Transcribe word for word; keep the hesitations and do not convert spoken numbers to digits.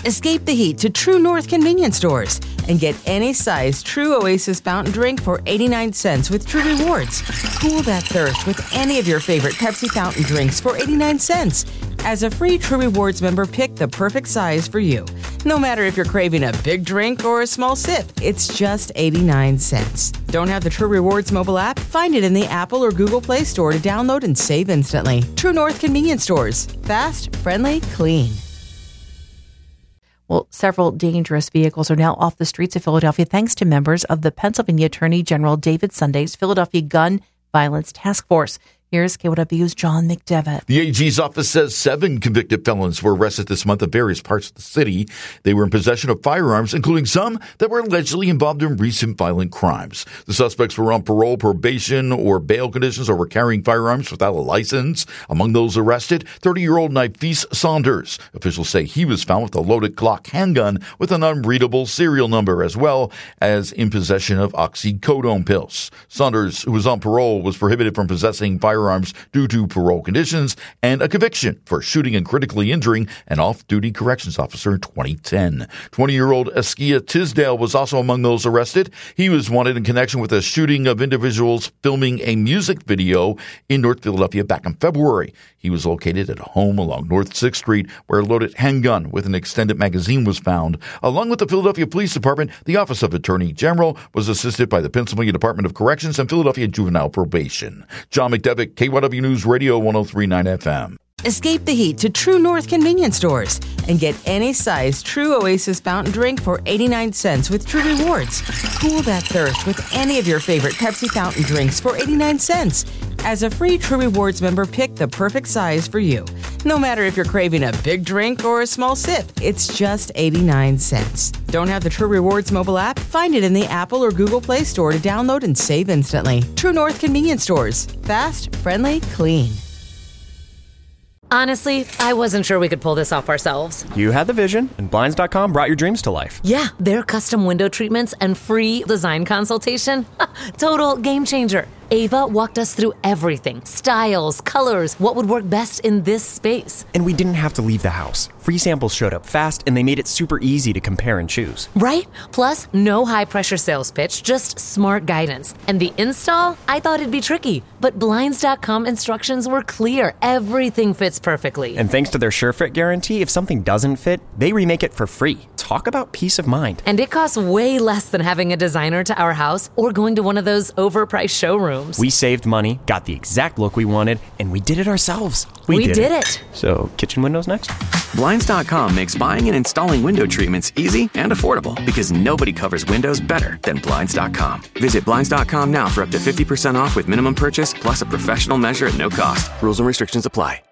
Escape the heat to True North convenience stores and get any size True Oasis fountain drink for eighty-nine cents with True Rewards. Cool that thirst with any of your favorite Pepsi fountain drinks for eighty-nine cents. As a free True Rewards member, pick the perfect size for you. No matter if you're craving a big drink or a small sip, it's just eighty-nine cents. Don't have the True Rewards mobile app? Find it in the Apple or Google Play Store to download and save instantly. True North convenience stores. Fast, friendly, clean. Well, several dangerous vehicles are now off the streets of Philadelphia thanks to members of the Pennsylvania Attorney General David Sunday's Philadelphia Gun Violence Task Force. Here's K Y W's John McDevitt. The A G's office says seven convicted felons were arrested this month in various parts of the city. They were in possession of firearms, including some that were allegedly involved in recent violent crimes. The suspects were on parole, probation, or bail conditions, or were carrying firearms without a license. Among those arrested, thirty-year-old Nifis Saunders. Officials say he was found with a loaded Glock handgun with an unreadable serial number, as well as in possession of oxycodone pills. Saunders, who was on parole, was prohibited from possessing firearms firearms due to parole conditions and a conviction for shooting and critically injuring an off-duty corrections officer in twenty ten. twenty-year-old Askia Tisdale was also among those arrested. He was wanted in connection with a shooting of individuals filming a music video in North Philadelphia back in February. He was located at a home along North sixth Street where a loaded handgun with an extended magazine was found. Along with the Philadelphia Police Department, the Office of Attorney General was assisted by the Pennsylvania Department of Corrections and Philadelphia Juvenile Probation. John McDevitt, K Y W News Radio one oh three point nine F M. Escape the heat to True North convenience stores and get any size True Oasis fountain drink for eighty-nine cents with True Rewards. Cool that thirst with any of your favorite Pepsi fountain drinks for eighty-nine cents. As a free True Rewards member, pick the perfect size for you. No matter if you're craving a big drink or a small sip, it's just eighty-nine cents. Don't have the True Rewards mobile app? Find it in the Apple or Google Play Store to download and save instantly. True North convenience stores. Fast, friendly, clean. Honestly, I wasn't sure we could pull this off ourselves. You had the vision, and Blinds dot com brought your dreams to life. Yeah, their custom window treatments and free design consultation. Total game changer. Ava walked us through everything. Styles, colors, what would work best in this space. And we didn't have to leave the house. Free samples showed up fast, and they made it super easy to compare and choose. Right? Plus, no high-pressure sales pitch, just smart guidance. And the install? I thought it'd be tricky. But Blinds dot com instructions were clear. Everything fits perfectly. And thanks to their SureFit guarantee, if something doesn't fit, they remake it for free. Talk about peace of mind. And it costs way less than having a designer to our house or going to one of those overpriced showrooms. We saved money, got the exact look we wanted, and we did it ourselves. We, we did, did it. it. So, kitchen windows next? Blinds dot com makes buying and installing window treatments easy and affordable because nobody covers windows better than Blinds dot com. Visit Blinds dot com now for up to fifty percent off with minimum purchase plus a professional measure at no cost. Rules and restrictions apply.